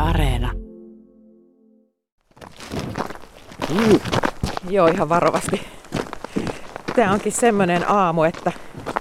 Areena. Joo, ihan varovasti. Tämä onkin semmoinen aamu, että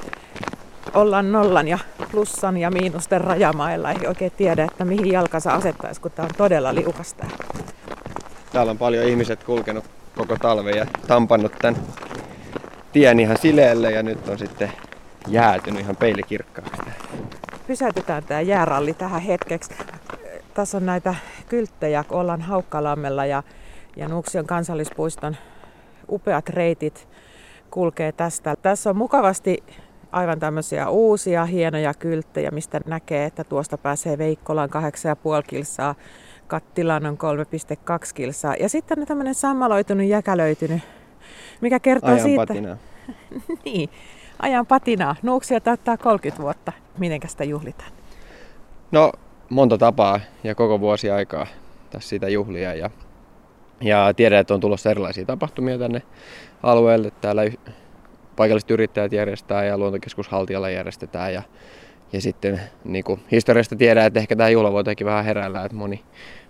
ollaan nollan ja plussan ja miinusten rajamailla. Ei oikein tiedä, että mihin jalkansa asettaisi, kun tämä on todella liukasta. Täällä on paljon ihmiset kulkenut koko talven ja tampannut tämän tien ihan sileelle ja nyt on sitten jäätynyt ihan peilikirkkaaksi. Pysäytetään tämä jääralli tähän hetkeksi. Tässä on näitä kylttejä, kun ollaan Haukkalammella ja Nuuksion kansallispuiston upeat reitit kulkee tästä. Tässä on mukavasti aivan tämmöisiä uusia hienoja kylttejä, mistä näkee, että tuosta pääsee Veikkolaan 8,5 kilsaa, Kattilaan on 3,2 kilsaa. Ja sitten on tämmöinen sammaloitunut, jäkälöitynyt, mikä kertoo ajan siitä... patinaa. Niin, ajan patinaa. Nuuksio täyttää 30 vuotta. Mitenkä sitä juhlitaan? No, monta tapaa ja koko vuosi aikaa tässä sitä juhlia. Ja tiedän, että on tulossa erilaisia tapahtumia tänne alueelle. Täällä paikalliset yrittäjät järjestää ja luontokeskus Haltialla järjestetään. Ja sitten niin kuin historiasta tiedän, että ehkä tämä juhlavuotekin vähän heräillä, että moni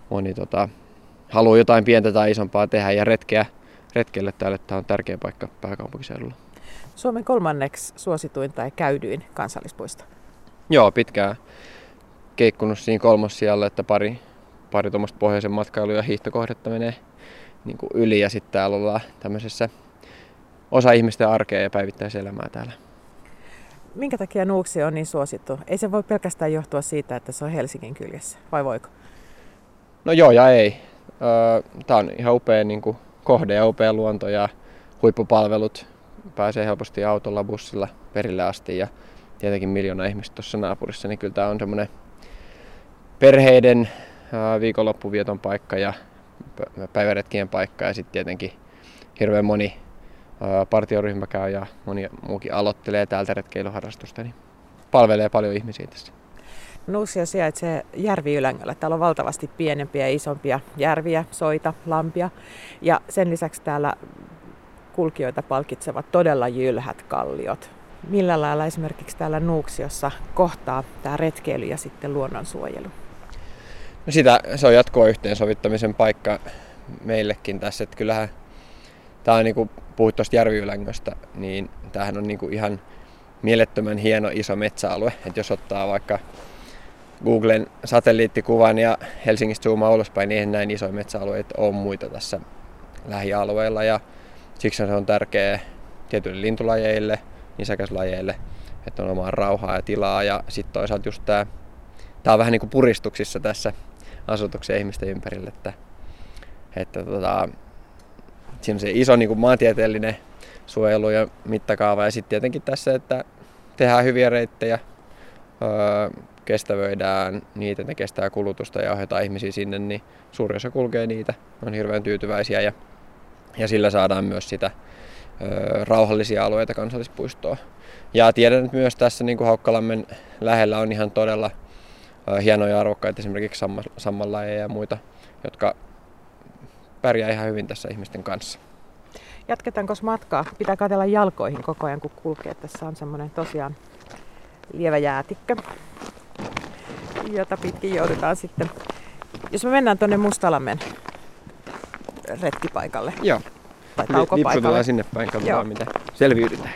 haluaa jotain pientä tai isompaa tehdä ja retkelle täällä. Tämä on tärkeä paikka pääkaupunkiseudulla. Suomen 3. suosituin tai käydyin kansallispuisto. Joo, pitkään keikkunut siinä 3. sijalla, että pari tuommoista pohjoisen matkailu- ja hiihtokohdetta menee niin kuin yli ja sitten täällä ollaan tämmöisessä osa ihmisten arkea ja päivittäiselämää täällä. Minkä takia Nuuksio on niin suosittu? Ei se voi pelkästään johtua siitä, että se on Helsingin kyljessä, vai voiko? No joo ja ei. Tää on ihan upea niin kuin kohde ja upea luonto ja huippupalvelut. Pääsee helposti autolla, bussilla perille asti ja tietenkin 1 miljoona ihmistä tuossa naapurissa, niin kyllä tää on semmoinen perheiden viikonloppuvieton paikka ja päiväretkien paikka ja sitten tietenkin hirveän moni partioryhmä käy ja moni muukin aloittelee täältä retkeilyharrastusta, niin palvelee paljon ihmisiä tässä. Nuuksio sijaitsee järviylängöllä. Täällä on valtavasti pienempiä ja isompia järviä, soita, lampia ja sen lisäksi täällä kulkijoita palkitsevat todella jylhät kalliot. Millä lailla esimerkiksi täällä Nuuksiossa kohtaa tämä retkeily ja sitten luonnonsuojelu? No se on jatkuva yhteensovittamisen paikka meillekin tässä. Että kyllähän tämä on, niin kuin puhuit tuosta järviylängöstä, niin tämähän on niin kuin ihan mielettömän hieno iso metsäalue. Että jos ottaa vaikka Googlen satelliittikuvan ja Helsingistä zoomaa ulospäin, niin eihän näin isoja metsäalueita ole muita tässä lähialueella. Ja siksi se on tärkeä tietyille lintulajeille, nisäkäslajeille, että on omaa rauhaa ja tilaa. Ja sitten toisaalta just tämä on vähän niin kuin puristuksissa tässä asutuksen ihmisten ympärillä, että siinä on se iso niin kuin maantieteellinen suojelu ja mittakaava. Ja sitten tietenkin tässä, että tehdään hyviä reittejä, kestävöidään niitä, ne kestää kulutusta ja ohjataan ihmisiä sinne, niin suuri osa kulkee niitä, on hirveän tyytyväisiä ja sillä saadaan myös sitä rauhallisia alueita kansallispuistoa. Ja tiedän, että myös tässä niin kuin Haukkalammen lähellä on ihan todella hienoja arvokkaita esimerkiksi sammallajeja ja muita, jotka pärjää ihan hyvin tässä ihmisten kanssa. Jatketaanko matkaa? Pitää katsella jalkoihin koko ajan, kun kulkee. Tässä on semmoinen tosiaan lievä jäätikkö, jota pitkin joudutaan sitten. Jos me mennään tuonne Mustalammen retkipaikalle. Joo. Tai taukopaikalle. Lipsutellaan sinne päin, katsotaan mitä selviydytään.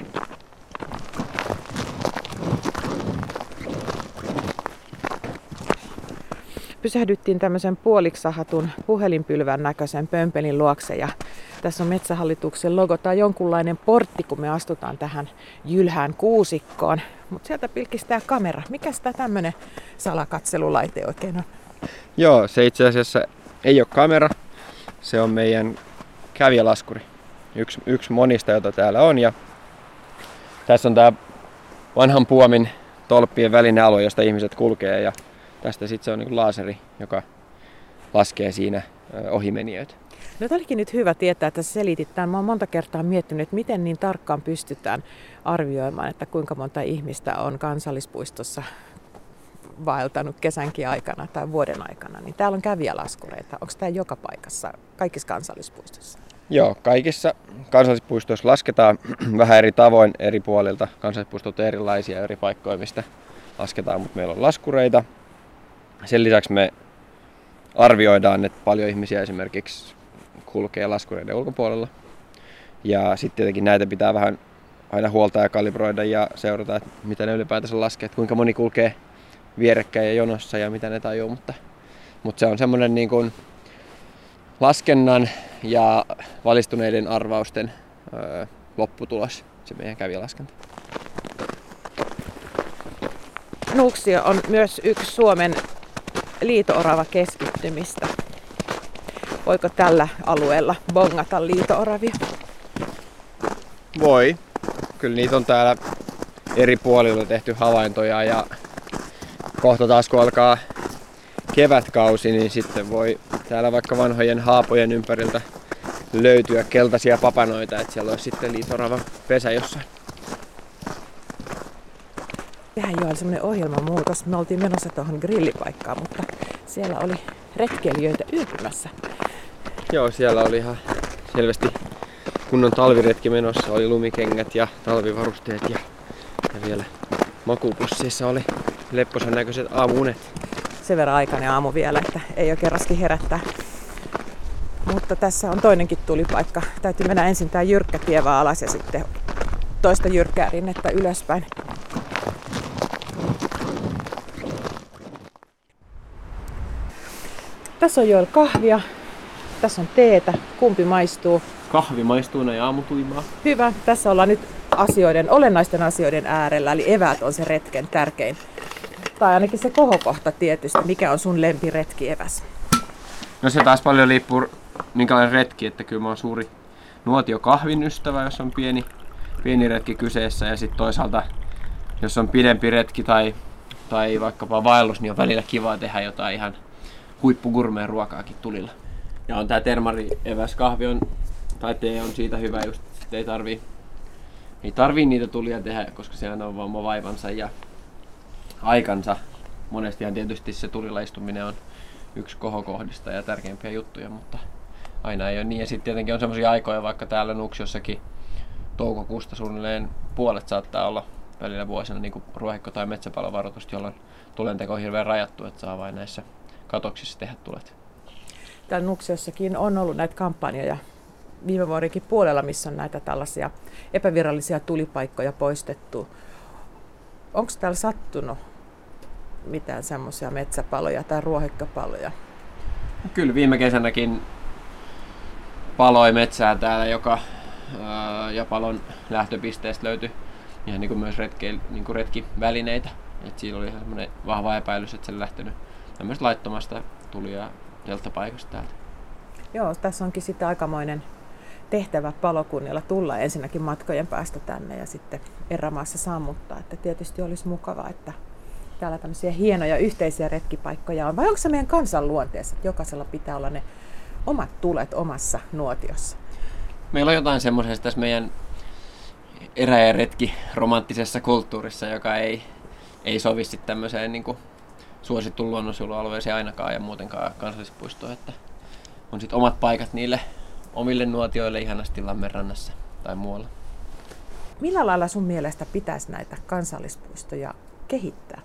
Pysähdyttiin tämmöisen puoliksahatun puhelinpylvän näköisen pömpelin luokse ja tässä on Metsähallituksen logo tai jonkunlainen portti, kun me astutaan tähän jylhään kuusikkoon. Mutta sieltä pilkistää kamera. Mikäs tää tämmönen salakatselulaite oikein on? Joo, se itse asiassa ei ole kamera. Se on meidän kävijälaskuri. Yksi monista, jota täällä on. Ja tässä on tää vanhan puomin tolppien välinen alue, josta ihmiset kulkee. Ja tästä sitten se on niin laaseri, joka laskee siinä ohimenijöitä. No tämä olikin nyt hyvä tietää, että sä selitit tämän. Mä oon monta kertaa miettinyt, että miten niin tarkkaan pystytään arvioimaan, että kuinka monta ihmistä on kansallispuistossa vaeltanut kesänkin aikana tai vuoden aikana. Niin täällä on kävijälaskureita. Onko tämä joka paikassa, kaikissa kansallispuistossa? Joo, kaikissa kansallispuistoissa lasketaan vähän eri tavoin eri puolilta. Kansallispuistot on erilaisia eri paikkoja, mistä lasketaan, mutta meillä on laskureita. Sen lisäksi me arvioidaan, että paljon ihmisiä esimerkiksi kulkee laskureiden ulkopuolella. Ja sitten tietenkin näitä pitää vähän aina huolta ja kalibroida ja seurata, että mitä ne ylipäätänsä laskee, että kuinka moni kulkee vierekkäin ja jonossa ja mitä ne tajuu. Mutta se on semmoinen niin kuin laskennan ja valistuneiden arvausten lopputulos, se meidän kävijälaskenta. Nuuksio on myös yksi Suomen liito-orava keskittymistä. Voiko tällä alueella bongata liito-oravia? Voi. Kyllä niitä on täällä eri puolilla tehty havaintoja ja kohta taas kun alkaa kevätkausi, niin sitten voi täällä vaikka vanhojen haapojen ympäriltä löytyä keltaisia papanoita, että siellä olisi sitten liito-orava pesä jossain. Tähän oli semmoinen ohjelmamuutos. Me oltiin menossa tuohon grillipaikkaan, mutta siellä oli retkeilijöitä yöpymässä. Joo, siellä oli ihan selvästi kunnon talviretki menossa. Oli lumikengät ja talvivarusteet ja vielä makupusseissa oli lepposan näköiset aamuunet. Sen verran aikainen aamu vielä, että ei oikein raski herättää. Mutta tässä on toinenkin tulipaikka. Täytyy mennä ensin tää jyrkkä tie vaan alas ja sitten toista jyrkkää rinnettä ylöspäin. Tässä on Joel kahvia, tässä on teetä. Kumpi maistuu? Kahvi maistuu näin aamutuimaa. Hyvä. Tässä ollaan nyt olennaisten asioiden äärellä, eli eväät on se retken tärkein. Tai ainakin se kohokohta tietysti. Mikä on sun lempiretkieväs? No se taas paljon riippuu minkälainen retki, että kyllä mä oon suuri nuotiokahvin ystävä, jos on pieni retki kyseessä. Ja sitten toisaalta, jos on pidempi retki tai vaikkapa vaellus, niin on välillä kivaa tehdä jotain ihan huippugurmeen ruokaakin tulilla. Ja on tää termari-eväskahvi tai tee on siitä hyvä just, että ei tarvii niitä tulia tehdä, koska sehän on vaan oma vaivansa ja aikansa. Monestihan tietysti se tulilla istuminen on yksi kohokohdista ja tärkeimpiä juttuja, mutta aina ei ole niin. Ja sitten tietenkin on semmoisia aikoja, vaikka täällä Nuuksiossakin toukokuusta suunnilleen puolet saattaa olla välillä vuosina niin kuin ruohikko- tai metsäpalovaroitusta, jolloin tulenteko on hirveän rajattu, että saa vain näissä katoksissa tehdä tulet. Täällä Nuuksiossakin on ollut näitä kampanjoja viime vuodenkin puolella, missä on näitä tällaisia epävirallisia tulipaikkoja poistettu. Onko täällä sattunut mitään semmoisia metsäpaloja tai ruohikkapaloja? Kyllä viime kesänäkin paloi metsää täällä, ja palon lähtöpisteestä löytyi ihan niin kuin myös retkivälineitä. Et siinä oli ihan semmoinen vahva epäilys, että se oli lähtenyt tämmöistä laittomasta tuli- ja telttapaikasta täältä. Joo, tässä onkin sitten aikamoinen tehtävä palokunnilla tulla ensinnäkin matkojen päästä tänne ja sitten erämaassa sammuttaa. Että tietysti olisi mukavaa, että täällä tämmöisiä hienoja yhteisiä retkipaikkoja on. Vai onko se meidän kansan luonteessa, että jokaisella pitää olla ne omat tulet omassa nuotiossa? Meillä on jotain semmoisesta tässä meidän erä- ja retki romanttisessa kulttuurissa, joka ei sovi sitten tämmöiseen niin kuin suosittuun luonnonsuojelualueeseen ainakaan ja muutenkaan kansallispuistoon, että on sitten omat paikat niille omille nuotioille ihanasti Lammenrannassa tai muualla. Millä lailla sun mielestä pitäisi näitä kansallispuistoja kehittää?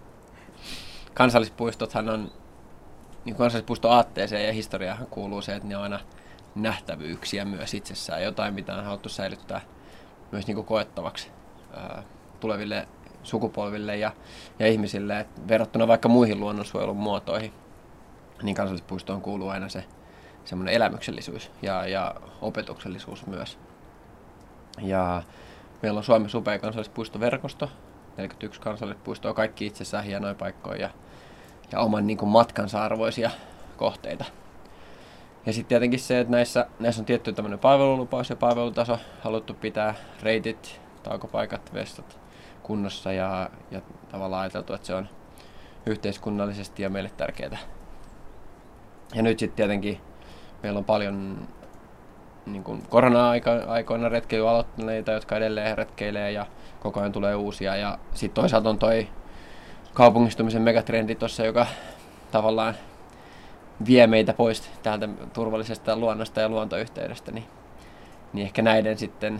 Kansallispuistothan on, niin kansallispuistoaatteeseen ja historiaahan kuuluu se, että ne on aina nähtävyyksiä myös itsessään. Jotain, mitä on haluttu säilyttää myös niin kuin koettavaksi tuleville sukupolville ja ihmisille. Et verrattuna vaikka muihin luonnonsuojelun muotoihin, niin kansallispuistoon kuuluu aina se semmoinen elämyksellisyys ja opetuksellisuus myös. Ja meillä on Suomen supea kansallispuistoverkosto, 41 kansallispuistoa, kaikki itsessään hienoja paikkoja ja oman niin kuin matkansa arvoisia kohteita. Ja sitten tietenkin se, että näissä on tietty tämmöinen palvelulupaus ja palvelutaso, haluttu pitää reitit, taukopaikat, vestat kunnossa ja tavallaan ajateltu, että se on yhteiskunnallisesti ja meille tärkeää. Ja nyt sitten tietenkin meillä on paljon niin kuin korona-aikoina retkeilyä aloittaneita, jotka edelleen retkeilee ja koko ajan tulee uusia. Ja sitten toisaalta on toi kaupungistumisen megatrendi tuossa, joka tavallaan vie meitä pois täältä turvallisesta luonnosta ja luontoyhteydestä. Niin ehkä näiden sitten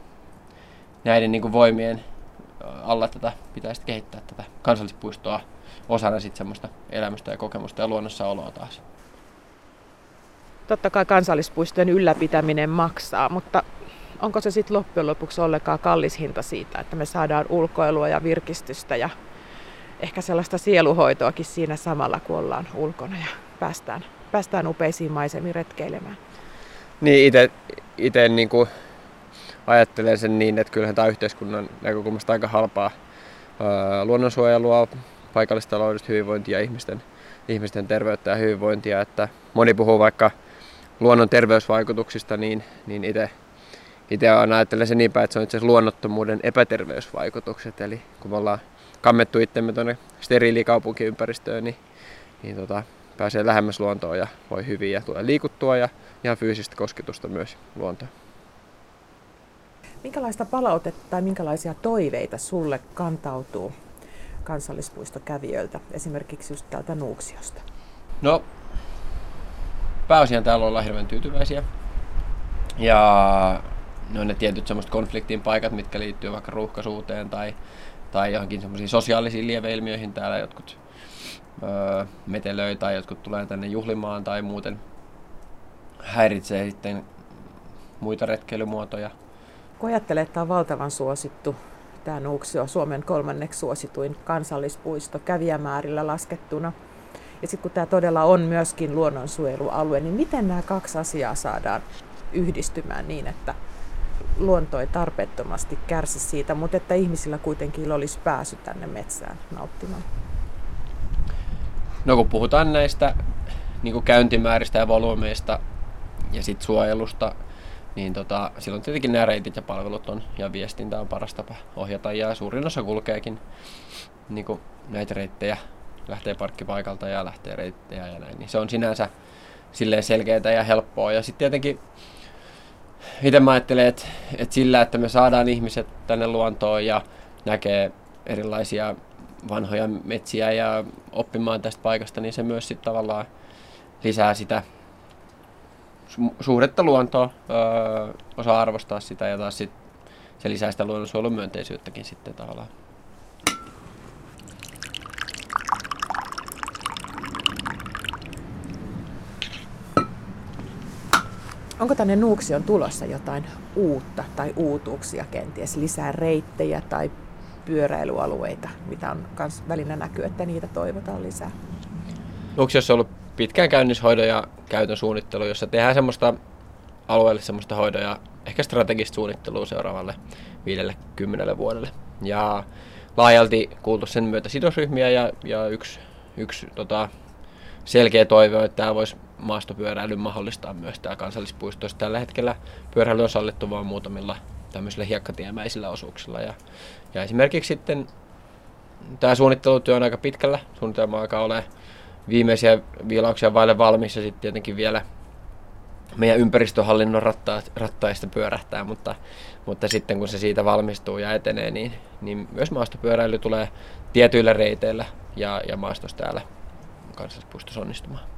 näiden niin kuin voimien alla pitäisi kehittää tätä kansallispuistoa osana sitten semmoista elämystä ja kokemusta ja luonnossa oloa taas. Totta kai kansallispuistojen ylläpitäminen maksaa, mutta onko se sitten loppujen lopuksi ollenkaan kallis hinta siitä, että me saadaan ulkoilua ja virkistystä ja ehkä sellaista sieluhoitoakin siinä samalla, kun ollaan ulkona ja päästään upeisiin maisemiin retkeilemään? Niin itse niin kuin ajattelen sen niin, että kyllähän tämä yhteiskunnan näkökulmasta aika halpaa luonnonsuojelua, paikallistaloudellista hyvinvointia ja ihmisten terveyttä ja hyvinvointia. Että moni puhuu vaikka luonnon terveysvaikutuksista, niin itse ajattelen sen niin päin, että se on itse asiassa luonnottomuuden epäterveysvaikutukset. Eli kun me ollaan kammettu itsemme tuonne steriilikaupunkiympäristöön, niin pääsee lähemmäs luontoon ja voi hyvin ja tulee liikuttua ja ihan fyysistä kosketusta myös luontoon. Minkälaista palautetta tai minkälaisia toiveita sulle kantautuu kansallispuistokävijöiltä, esimerkiksi just täältä Nuuksiosta? No, pääosin täällä ollaan hirveän tyytyväisiä. Ja ne on ne tietyt semmoiset konfliktin paikat, mitkä liittyy vaikka ruuhkaisuuteen tai johonkin semmoisiin sosiaalisiin lieveilmiöihin. Täällä jotkut metelöi tai jotkut tulee tänne juhlimaan tai muuten häiritsee sitten muita retkeilymuotoja. Kun ajattelee, että tämä on valtavan suosittu, tämä Nuuksio, Suomen 3. suosituin kansallispuisto kävijämäärillä laskettuna. Ja sitten kun tämä todella on myöskin luonnonsuojelualue, niin miten nämä kaksi asiaa saadaan yhdistymään niin, että luonto ei tarpeettomasti kärsi siitä, mutta että ihmisillä kuitenkin olisi pääsy tänne metsään nauttimaan? No kun puhutaan näistä niin kuin käyntimääristä ja volyymeista ja sit suojelusta, niin silloin tietenkin nämä reitit ja palvelut on ja viestintä on paras tapa ohjata ja suurin osa kulkeekin niin kuin näitä reittejä, lähtee parkkipaikalta ja lähtee reittejä ja näin, niin se on sinänsä silleen selkeää ja helppoa. Ja sitten tietenkin itse mä ajattelen, että sillä, että me saadaan ihmiset tänne luontoon ja näkee erilaisia vanhoja metsiä ja oppimaan tästä paikasta, niin se myös sitten tavallaan lisää sitä suhdetta luontoon, osaa arvostaa sitä ja taas sit se lisää sitä luonnonsuojelun myönteisyyttäkin sitten tavallaan. Onko tänne Nuuksioon tulossa jotain uutta tai uutuuksia kenties, lisää reittejä tai pyöräilyalueita, mitä on myös välinä näkyy, että niitä toivotaan lisää? Nuuksiossa on ollut pitkään käynnishoidon ja käytön suunnittelu, jossa tehdään semmoista alueelle semmoista hoidon ja ehkä strategista suunnittelua seuraavalle 50 vuodelle. Ja laajalti kuultu sen myötä sidosryhmiä ja yksi selkeä toive on, että tämä voisi maastopyöräilyn mahdollistaa myös täällä kansallispuistossa. Tällä hetkellä pyöräily on sallittu vain muutamilla tämmöisillä hiekkatiemäisillä osuuksilla. Ja esimerkiksi sitten tämä suunnittelutyö on aika pitkällä. Suunnitelma alkaa olemaan viimeisiä viilauksia vaille valmis ja sitten tietenkin vielä meidän ympäristöhallinnon rattaista pyörähtää, mutta sitten kun se siitä valmistuu ja etenee, niin myös maastopyöräily tulee tietyillä reiteillä ja maastossa täällä kansallispuistossa onnistumaan.